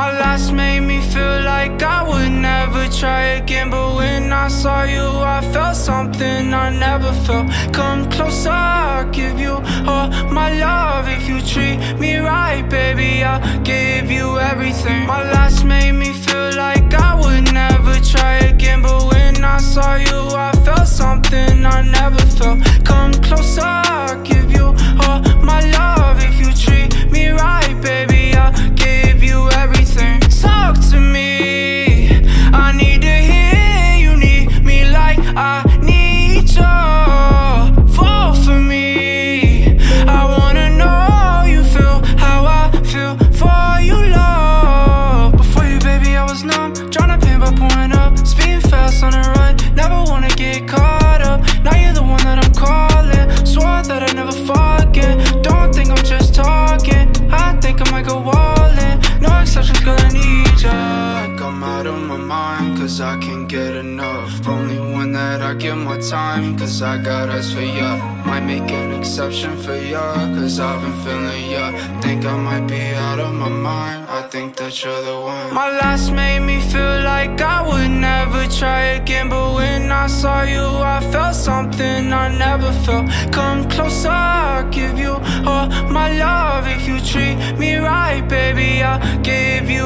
My last made me feel like I would never try again, but when I saw you I felt something I never felt. Come closer, I'll give you all my love. If you treat me right, baby, I'll give you everything. My last made me feel like I would never try again, but when I saw you I felt something I never felt. Come closer, I'll give you all my love. If you treat me right, baby, I'll give you everything. Talk to me, I need to hear you need me like I need you. Fall for me, I wanna know you feel how I feel for you, love. Before you, baby, I was numb, tryna pain by pouring up, speeding fast on the run, never wanna get caught up. Now you're the one that I'm calling, swore that I'd never forget. Don't think I'm just talking, I think I might go all in. No exceptions, girl, I need ya. Like I'm out of my mind, cause I can't get enough. Only one that I give my time, cause I got eyes for ya. Might make an exception for ya, cause I've been feeling ya. Think I might be out of my mind, I think that you're the one. My last made me feel like I would never try again, but when I saw you I felt something I never felt. Come closer, I'll give you all my love. If you treat me right, baby, I'll give you